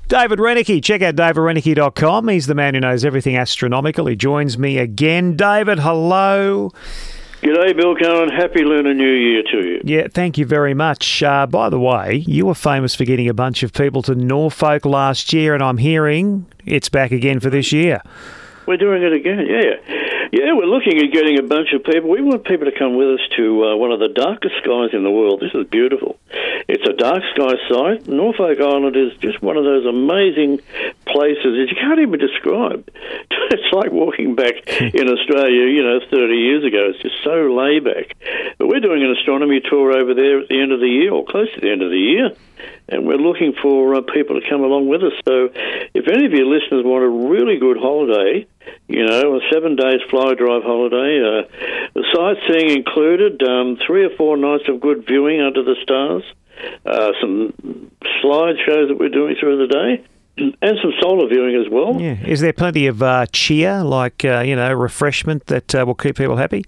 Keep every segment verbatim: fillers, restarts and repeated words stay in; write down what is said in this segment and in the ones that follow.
David Renicky. Check out david renicky dot com. He's the man who knows everything astronomical. He joins me again. David, hello. G'day, Bill Cohen. Happy Lunar New Year to you. Yeah, thank you very much. Uh, by the way, you were famous for getting a bunch of people to Norfolk last year, and I'm hearing it's back again for this year. We're doing it again, yeah. Yeah, we're looking at getting a bunch of people. We want people to come with us to uh, one of the darkest skies in the world. This is beautiful. It's a dark sky site. Norfolk Island is just one of those amazing places that you can't even describe. It's like walking back in Australia, you know, thirty years ago. It's just so laid back. But we're doing an astronomy tour over there at the end of the year, or close to the end of the year. And we're looking for uh, people to come along with us. So if any of your listeners want a really good holiday, you know, a seven days fly drive holiday, uh, the sightseeing included, um, three or four nights of good viewing under the stars, uh, some slide shows that we're doing through the day, and some solar viewing as well. Yeah. Is there plenty of uh, cheer, like, uh, you know, refreshment that uh, will keep people happy?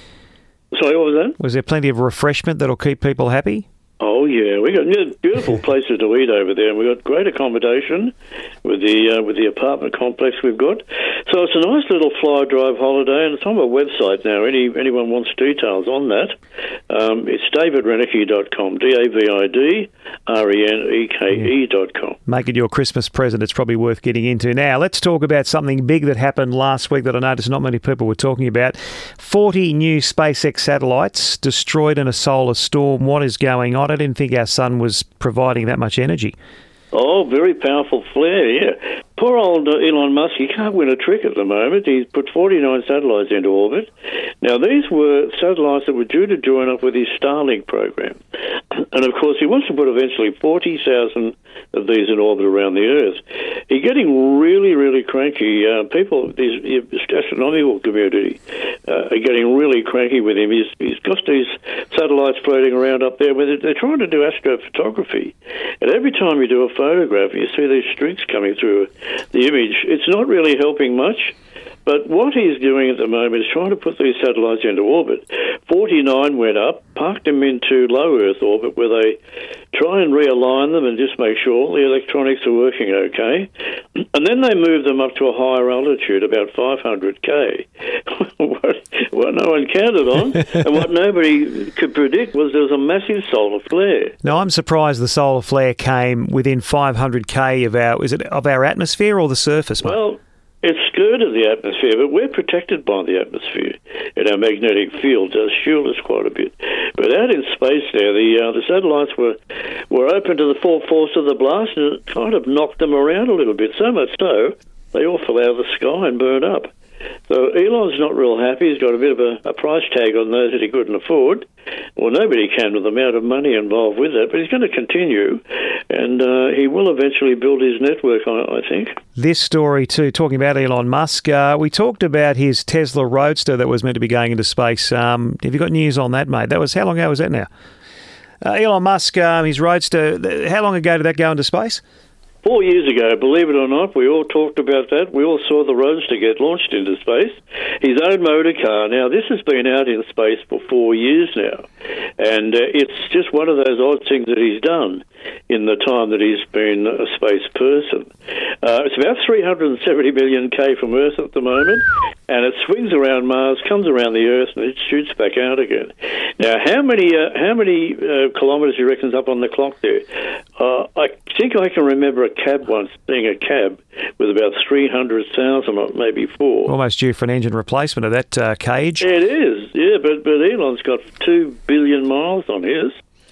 Sorry, what was that? Was there plenty of refreshment that will keep people happy? Oh, yeah. We got beautiful places to eat over there. We've got great accommodation with the uh, with the apartment complex we've got. So it's a nice little fly drive holiday, and it's on our website now. Any Anyone wants details on that, um, it's david renicky dot com, D A V I D R E N E K E dot com. Make it your Christmas present. It's probably worth getting into. Now, let's talk about something big that happened last week that I noticed not many people were talking about. forty new SpaceX satellites destroyed in a solar storm. What is going on? I didn't think our sun was providing that much energy. Oh, very powerful flare, yeah. Poor old uh, Elon Musk, he can't win a trick at the moment. He's put forty-nine satellites into orbit. Now, these were satellites that were due to join up with his Starlink program. And, of course, he wants to put eventually forty thousand of these in orbit around the Earth. He's getting really, really cranky. Uh, people, the astronomical community, uh, are getting really cranky with him. He's, he's got these satellites floating around up there. Where they're trying to do astrophotography. And every time you do a photograph, you see these streaks coming through the image. It's not really helping much. But what he's doing at the moment is trying to put these satellites into orbit. forty-nine went up, parked them into low Earth orbit where they try and realign them and just make sure all the electronics are working okay. And then they move them up to a higher altitude, about five hundred K. what, what no one counted on and what nobody could predict was there was a massive solar flare. Now, I'm surprised the solar flare came within five hundred K of our, is it of our atmosphere or the surface, mate? Well, it's skirted the atmosphere, but we're protected by the atmosphere, and our magnetic field does shield us quite a bit. But out in space there, the uh, the satellites were were open to the full force of the blast, and it kind of knocked them around a little bit, so much so they all fell out of the sky and burned up. So Elon's not real happy. He's got a bit of a, a price tag on those that he couldn't afford. Well, nobody can with the amount of money involved with that, but he's going to continue, and uh, he will eventually build his network, I, I think. This story, too, talking about Elon Musk, uh, we talked about his Tesla Roadster that was meant to be going into space. Um, have you got news on that, mate? That was, how long ago was that now? Uh, Elon Musk, um, his Roadster, how long ago did that go into space? Four years ago, believe it or not, we all talked about that. We all saw the Roadster get launched into space. His own motor car. Now, this has been out in space for four years now. And uh, it's just one of those odd things that he's done in the time that he's been a space person. Uh, it's about three hundred seventy million K from Earth at the moment, and it swings around Mars, comes around the Earth, and it shoots back out again. Now, how many uh, how many uh, kilometres do you reckon's up on the clock there? Uh, I think I can remember a cab once, being a cab, with about three hundred thousand, maybe four. Almost due for an engine replacement of that uh, cage. It is, yeah, but, but Elon's got two billion miles on his.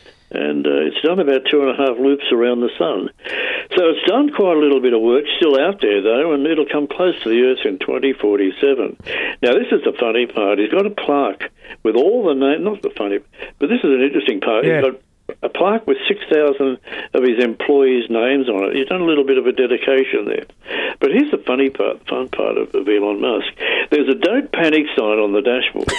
And uh, it's done about two and a half loops around the sun. So it's done quite a little bit of work, still out there, though, and it'll come close to the Earth in twenty forty-seven. Now, this is the funny part. He's got a plaque with all the names, not the funny, but this is an interesting part. Yeah. He's got a plaque with six thousand of his employees' names on it. He's done a little bit of a dedication there. But here's the funny part, the fun part of, of Elon Musk. There's a don't panic sign on the dashboard.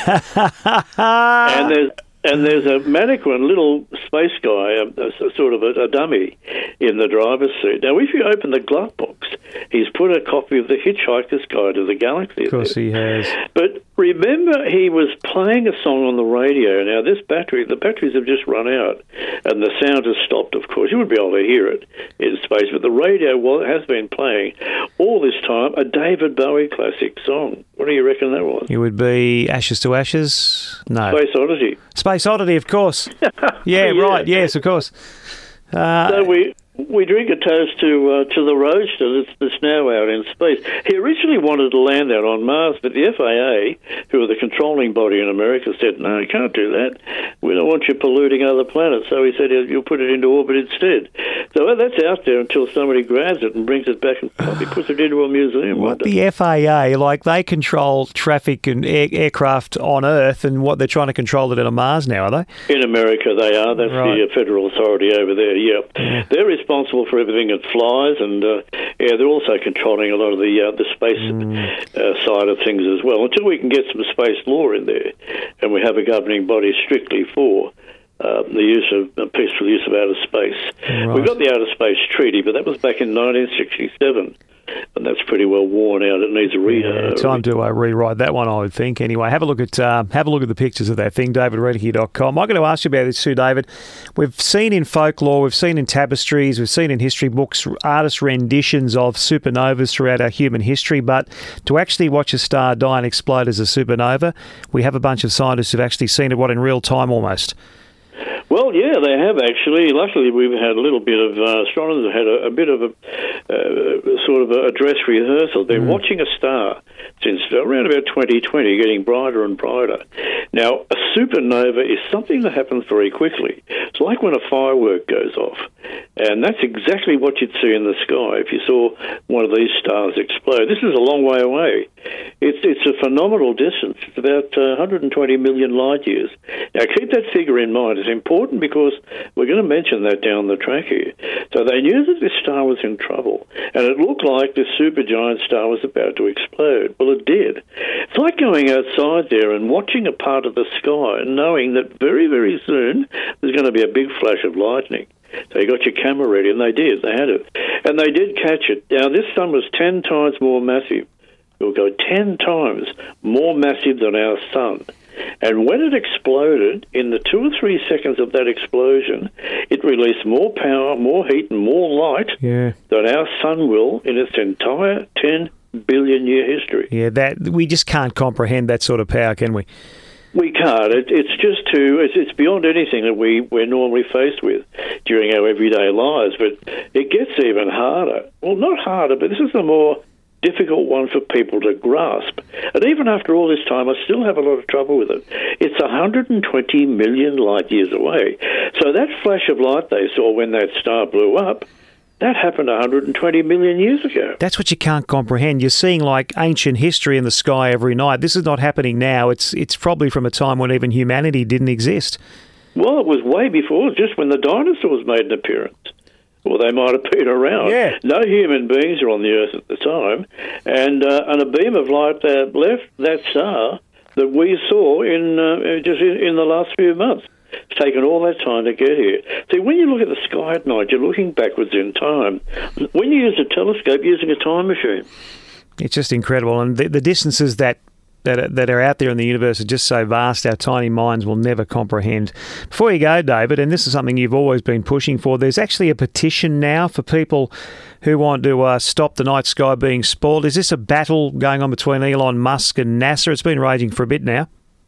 and there's And there's a mannequin, little space guy, a, a sort of a, a dummy, in the driver's seat. Now, if you open the glove box, he's put a copy of the Hitchhiker's Guide to the Galaxy. Of course there. he has. But Remember, he was playing a song on the radio. Now, this battery, the batteries have just run out, and the sound has stopped, of course. You wouldn't be able to hear it in space, but the radio well, has been playing all this time a David Bowie classic song. What do you reckon that was? It would be Ashes to Ashes? No. Space Oddity. Space Oddity, of course. yeah, yeah, right, yes, of course. Uh, so we... We drink a toast to uh, to the roadster that's, that's now out in space. He originally wanted to land out on Mars, but the F A A, who are the controlling body in America, said, no, you can't do that. We don't want you polluting other planets. So he said, you'll put it into orbit instead. So well, that's out there until somebody grabs it and brings it back and probably puts it into a museum. What, the F A A, like they control traffic and air, aircraft on Earth, and what they're trying to control it on Mars now, are they? In America, they are. That's right. the uh, federal authority over there, yeah. yeah. They're responsible for everything that flies, and uh, yeah, they're also controlling a lot of the uh, the space mm. uh, side of things as well. Until we can get some space law in there, and we have a governing body strictly for uh, the use of uh, peaceful use of outer space. Right. We've got the Outer Space Treaty, but that was back in nineteen sixty-seven. And that's pretty well worn out. It needs a re. Yeah, time to uh, rewrite that one, I would think. Anyway, have a look at uh, have a look at the pictures of that thing, david redeker dot com. I'm going to ask you about this too, David. We've seen in folklore, we've seen in tapestries, we've seen in history books, artist renditions of supernovas throughout our human history. But to actually watch a star die and explode as a supernova, we have a bunch of scientists who've actually seen it, what, in real time almost. Well, yeah, they have actually. Luckily, we've had a little bit of, uh, astronomers have had a, a bit of a uh, sort of a dress rehearsal. They're mm. watching a star since around about twenty twenty, getting brighter and brighter. Now, a supernova is something that happens very quickly. It's like when a firework goes off. And that's exactly what you'd see in the sky if you saw one of these stars explode. This is a long way away. It's it's a phenomenal distance. It's about uh, one hundred twenty million light years. Now, keep that figure in mind. It's important because we're going to mention that down the track here. So they knew that this star was in trouble, and it looked like this supergiant star was about to explode. Well, it did. It's like going outside there and watching a part of the sky and knowing that very, very soon there's going to be a big flash of lightning. So you got your camera ready, and they did. They had it. And they did catch it. Now, this sun was ten times more massive. It will go ten times more massive than our sun. And when it exploded, in the two or three seconds of that explosion, it released more power, more heat, and more light yeah. than our sun will in its entire ten billion year history. Yeah, that we just can't comprehend that sort of power, can we? We can't. It, it's just too. It's, it's beyond anything that we, we're normally faced with during our everyday lives. But it gets even harder. Well, not harder, but this is the more difficult one for people to grasp. And even after all this time, I still have a lot of trouble with it. It's one hundred twenty million light years away. So that flash of light they saw when that star blew up, that happened one hundred twenty million years ago. That's what you can't comprehend. You're seeing like ancient history in the sky every night. This is not happening now. It's it's probably from a time when even humanity didn't exist. Well, it was way before, just when the dinosaurs made an appearance. Well, they might have been around. Yeah. No human beings are on the Earth at the time. And, uh, and a beam of light uh, left that star that we saw in uh, just in, in the last few months. It's taken all that time to get here. See, when you look at the sky at night, you're looking backwards in time. When you use a telescope, you're using a time machine. It's just incredible. And the, the distances that That are, that are out there in the universe are just so vast, our tiny minds will never comprehend. Before you go, David, and this is something you've always been pushing for, there's actually a petition now for people who want to uh, stop the night sky being spoiled. Is this a battle going on between Elon Musk and NASA? It's been raging for a bit now.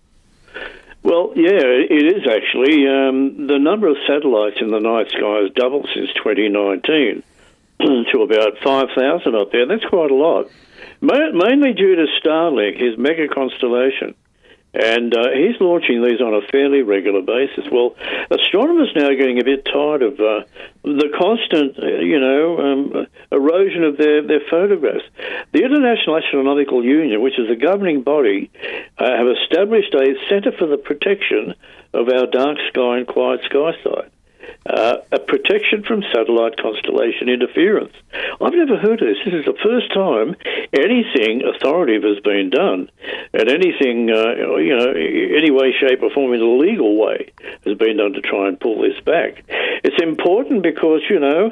Well, yeah, it is actually. Um, the number of satellites in the night sky has doubled since twenty nineteen to about five thousand up there. That's quite a lot. Mainly due to Starlink, his mega constellation. And uh, he's launching these on a fairly regular basis. Well, astronomers now are getting a bit tired of uh, the constant, uh, you know, um, erosion of their, their photographs. The International Astronomical Union, which is the governing body, uh, have established a Centre for the Protection of Our Dark Sky and Quiet Sky Site. Uh, a protection from satellite constellation interference. I've never heard of this. This is the first time anything authoritative has been done, and anything, uh, you know, any way, shape or form in a legal way has been done to try and pull this back. It's important because, you know,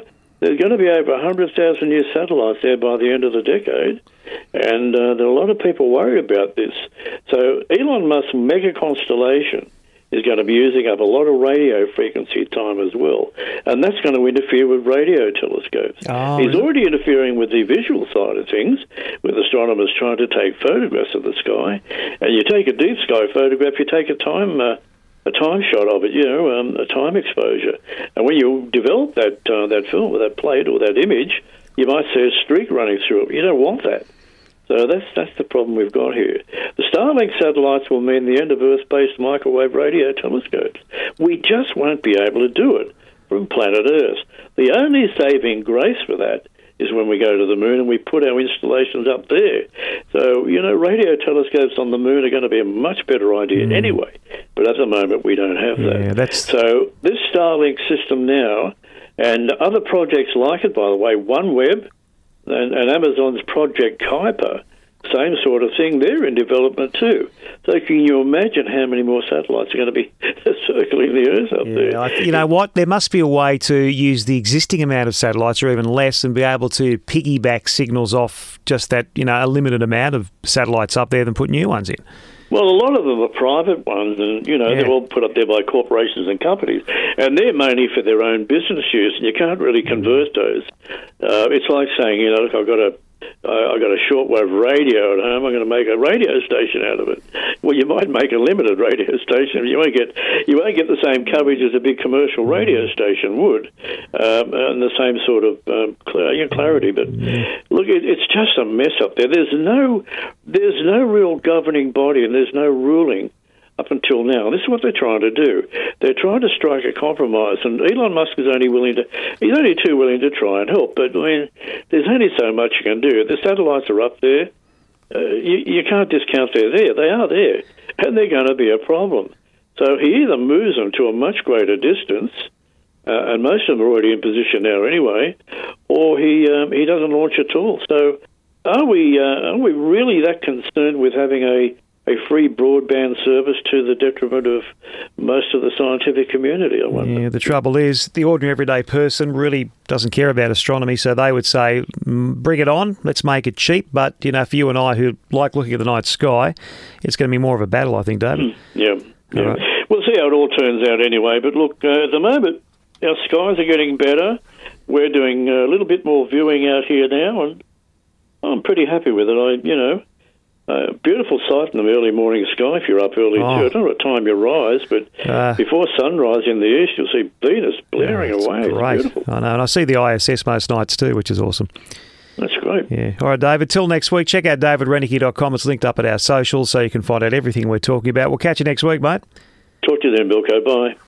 there's going to be over one hundred thousand new satellites there by the end of the decade, and uh, there are a lot of people worried about this. So Elon Musk's mega constellation is going to be using up a lot of radio frequency time as well, and that's going to interfere with radio telescopes. Oh, He's already interfering with the visual side of things, with astronomers trying to take photographs of the sky. And you take a deep sky photograph, you take a time uh, a time shot of it, you know, um, a time exposure. And when you develop that uh, that film or that plate or that image, you might see a streak running through it. You don't want that. So that's that's the problem we've got here. The Starlink satellites will mean the end of Earth-based microwave radio telescopes. We just won't be able to do it from planet Earth. The only saving grace for that is when we go to the moon and we put our installations up there. So, you know, radio telescopes on the moon are going to be a much better idea mm. anyway. But at the moment, we don't have that. Yeah, that's... So this Starlink system now, and other projects like it, by the way, OneWeb, And, and Amazon's Project Kuiper, same sort of thing, they're in development too. So can you imagine how many more satellites are going to be circling the Earth up yeah, there? I, you know what? There must be a way to use the existing amount of satellites or even less and be able to piggyback signals off just that, you know, a limited amount of satellites up there than put new ones in. Well, a lot of them are private ones, and, you know, yeah. they're all put up there by corporations and companies, and they're mainly for their own business use, and you can't really convert those. Uh, it's like saying, you know, look, I've got a I've got a shortwave radio at home. I'm going to make a radio station out of it. Well, you might make a limited radio station. You won't get you won't get the same coverage as a big commercial radio station would, um, and the same sort of um, clarity. But look, it, it's just a mess up there. There's no there's no real governing body, and there's no ruling up until now. This is what they're trying to do. They're trying to strike a compromise, and Elon Musk is only willing to, he's only too willing to try and help, but I mean, there's only so much you can do. The satellites are up there. Uh, you, you can't discount they're there. They are there, and they're going to be a problem. So he either moves them to a much greater distance, uh, and most of them are already in position now anyway, or he um, he doesn't launch at all. So are we, uh, are we really that concerned with having a a free broadband service to the detriment of most of the scientific community, I wonder? Yeah, the trouble is the ordinary everyday person really doesn't care about astronomy, so they would say, bring it on, let's make it cheap. But, you know, for you and I who like looking at the night sky, it's going to be more of a battle, I think, David. Mm, yeah. yeah. Right. We'll see how it all turns out anyway. But look, uh, at the moment, our skies are getting better. We're doing a little bit more viewing out here now, and I'm pretty happy with it. I, you know, Uh, beautiful sight in the early morning sky if you're up early oh. too. I don't know what time you rise, but uh, before sunrise in the east, you'll see Venus blaring yeah, away. Great. It's beautiful. I know, and I see the I S S most nights too, which is awesome. That's great. Yeah. All right, David, till next week, check out david reneke dot com. It's linked up at our socials so you can find out everything we're talking about. We'll catch you next week, mate. Talk to you then, Bilko. Bye.